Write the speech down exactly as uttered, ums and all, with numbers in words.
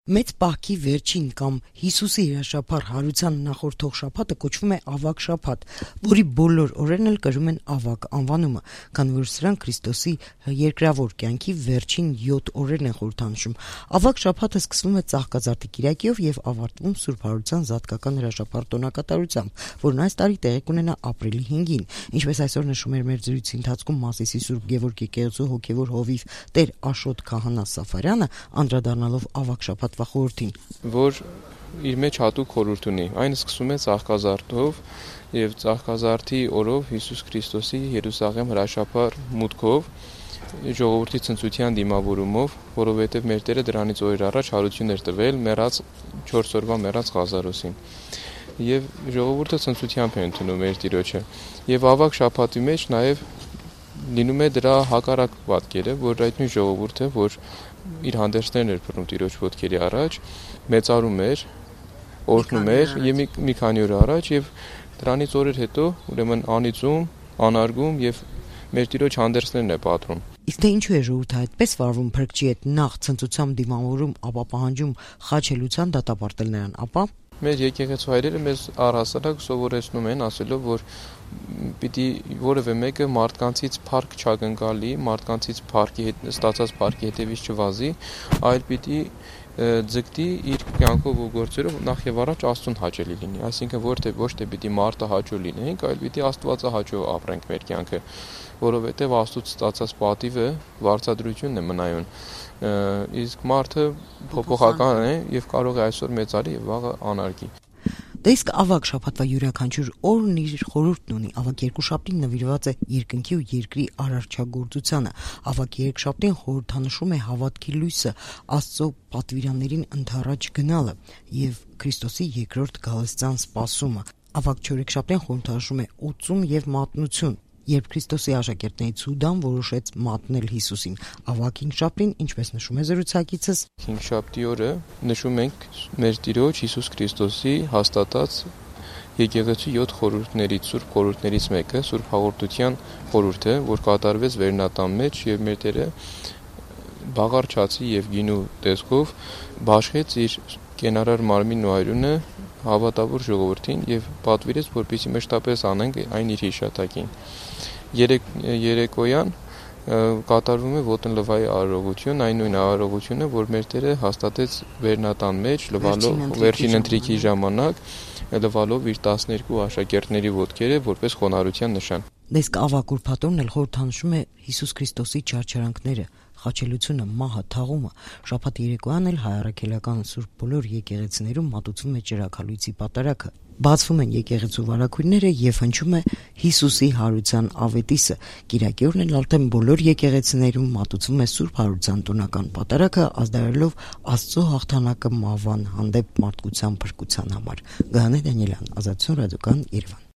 Մեծ պահքի վերջին կամ Հիսուսի հրաշափառ հարության նախորդող շաբաթը կոչվում է ավագ շաբաթ, որի բոլոր օրերն էլ կրում են ավագ անվանումը, քանի որ սրանք Քրիստոսի երկրավոր կյանքի վերջին յոթ օրերն են խորհրդանշում։ Ավագ շաբաթը սկսվում է Ծաղկազարդի կիրակիով եւ ավարտվում Սուրբ Հարության զատկական հրաշափառ տոնակատարությամբ, որն այս տարի տեղի կունենա ապրիլի հինգին։ Ինչպես այսօր նշում էր մեր զրույցի ընթացքում Մասիսի Սուրբ Գևորգ եկեղեցու հոգևոր հովիվ Տեր Աշոտ Քահանա Սաֆարյանը, անդրադառնալով ավագ շաբաթ խորհրդին, որ իր մեջ հատուկ խորհուրդ ունի։ Այն սկսում է Ծաղկազարդով եւ Ծաղկազարդի օրով Հիսուս Քրիստոսի Երուսաղեմ հրաշափառ մուտքով, ժողովրդի ցնծության դիմավորումով, որովհետեւ մեր Տերը դրանից օրեր առաջ հարություն էր տվել մեռած չորս օրվա մեռած Ղազարոսին։ Եվ ժողովուրդը ցնծությամբ է ընդունում մեր Տիրոջը։ Եվ ավագ շաբաթի մեջ նաեւ լինում է դրա հակառակ պատկերը, որ այդ նույն ժողովուրդը, որ իր հանդերձներն էր բռնում Տիրոջ ոտքերի առաջ, մեծարում էր, օրհնում էր եւ մի, մի քանի օր առաջ եւ դրանից օրեր հետո ուրեմն անիծում, անարգում եւ մեր Տիրոջ հանդերձներն է պատռում։ Իսկ թե ինչու է ժողովուրդը այդպես վարվում փրկչի հետ նախ ցնծությամբ դիմավորում, ապա պահանջում խաչելության դատապարտել նրան, ապա մեր եկեղեցու հայրերը մեզ առհասարակ սովորեցնում են ասելով, որ պիտի որևէ մեկը մարդկանցից փառք չակնկալի, մարդկանցից փառքի հետ ստացած փառքի հետևից չվազի, այլ պիտի ձգտի իր կյանքով ու գործերով նախ եւ առաջ Աստծուն հաճելի լինի, այսինքն ոչ թե ոչ թե պիտի մարդը հաճո լինենք, այլ պիտի Աստվածը հաճո ապրենք մեր կյանքը, որովհետեւ Աստծուց ստացած պատիվը վարձատրությունն է մնայուն, իսկ մարդը փոփոխական է եւ կարող է այսօր մեծարի եւ վաղը անարգի։ Դե իսկ ավագ շաբաթվա յուրաքանչյուր օրն իր խորհուրդն ունի։ Ավագ երկուշաբթին նվիրված է երկնքի ու երկրի արարչագործությանը։ Ավագ երեքշաբթին խորհրդանշում է հավատքի լույսը, Աստծո պատվիրաններին ընդառաջ գնալը եւ Քրիստոսի երկրորդ գալստյան սպասումը։ Ավագ չորեքշաբթին խորհրդանշում է ուցում եւ մատնություն, երբ Քրիստոսի աշակերտներից Հուդան որոշեց մատնել Հիսուսին։ Ավագ հինգշաբթին, ինչպես նշում է զրուցակիցս, հինգշաբթի օրը նշում ենք մեր Տիրոջ Հիսուս Քրիստոսի հաստատած եկեղեցու յոթ խորհուրդներից, սուրբ խորհուրդներից մեկը, սուրբ հաղորդության խորհուրդը, որ կատարվեց Վերնատան մեջ եւ մեր Տերը բաղարչացի եւ գինու տեսքով բաշխեց իր կենարար մարմինն ու այրունը հավատավոր ժողովրդին եւ պատվիրեց, որպեսզի մշտապես անենք այն իր հիշատակին։ Երեք երեկոյան կատարվում է ոտնլվայի արարողություն, այն նույն արարողությունը, որ մեր Տերը հաստատեց Վերնատան մեջ, լվալով վերջին ընթրիքի ժամանակ, լվալով իր տասներկու աշակերտների ոտքերը որպես խոնարհության նշան։ Դեսկ ավագ ուրբաթօրն էլ խորհրդանշում է Հիսուս Քրիստոսի չարչարանքները, խաչելությունը, մահը, թաղումը։ Շաբաթ երեկոյան էլ հայ առաքելական սուրբ բոլոր եկեղեցիներում մատուցվում է ճրագալույցի պատարագը։ Բացվում են եկեղեցու վարագույրները եւ հնչում է Հիսուսի հարության ավետիսը։ Կիրակի օրն էլ արդեն բոլոր եկեղեցիներում մատուցվում է Սուրբ Հարության տոնական պատարագը, ազդարելով Աստծո հաղթանակը մահվան հանդեպ մարդկության փրկության համար։ Գայանե Դանիելյան, Ազատություն ռադիոկան, Երևան։